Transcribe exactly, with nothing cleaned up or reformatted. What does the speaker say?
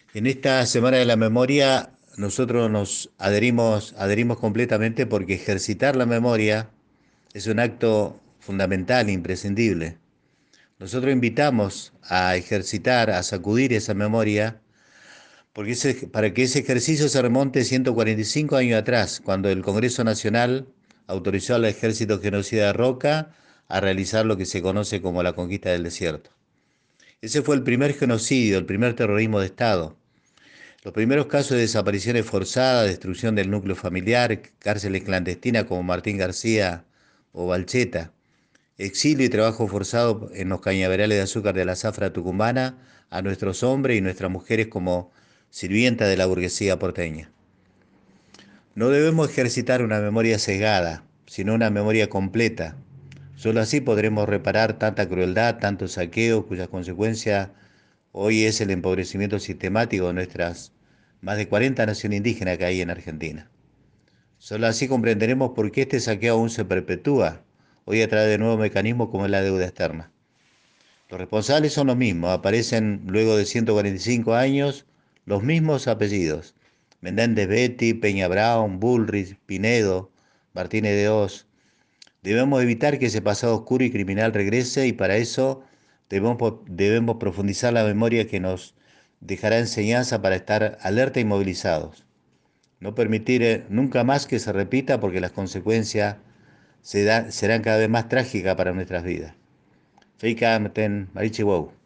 En esta Semana de la Memoria nosotros nos adherimos, adherimos completamente porque ejercitar la memoria es un acto fundamental, imprescindible. Nosotros invitamos a ejercitar, a sacudir esa memoria, porque ese- para que ese ejercicio se remonte ciento cuarenta y cinco años atrás, cuando el Congreso Nacional autorizó al ejército genocida de Roca a realizar lo que se conoce como la conquista del desierto. Ese fue el primer genocidio, el primer terrorismo de Estado. Los primeros casos de desapariciones forzadas, destrucción del núcleo familiar, cárceles clandestinas como Martín García o Balcheta, exilio y trabajo forzado en los cañaverales de azúcar de la zafra tucumana a nuestros hombres y nuestras mujeres como sirvientas de la burguesía porteña. No debemos ejercitar una memoria cegada, sino una memoria completa. Solo así podremos reparar tanta crueldad, tanto saqueo, cuya consecuencia hoy es el empobrecimiento sistemático de nuestras más de cuarenta naciones indígenas que hay en Argentina. Solo así comprenderemos por qué este saqueo aún se perpetúa, hoy a través de nuevos mecanismos como es la deuda externa. Los responsables son los mismos, aparecen luego de ciento cuarenta y cinco años los mismos apellidos. Menéndez Betty, Peña Brown, Bullrich, Pinedo, Martínez de Oz. Debemos evitar que ese pasado oscuro y criminal regrese y para eso debemos, debemos profundizar la memoria que nos dejará enseñanza para estar alerta y movilizados. No permitir eh, nunca más que se repita porque las consecuencias se da- serán cada vez más trágicas para nuestras vidas. Feika Mten Marichi Wow.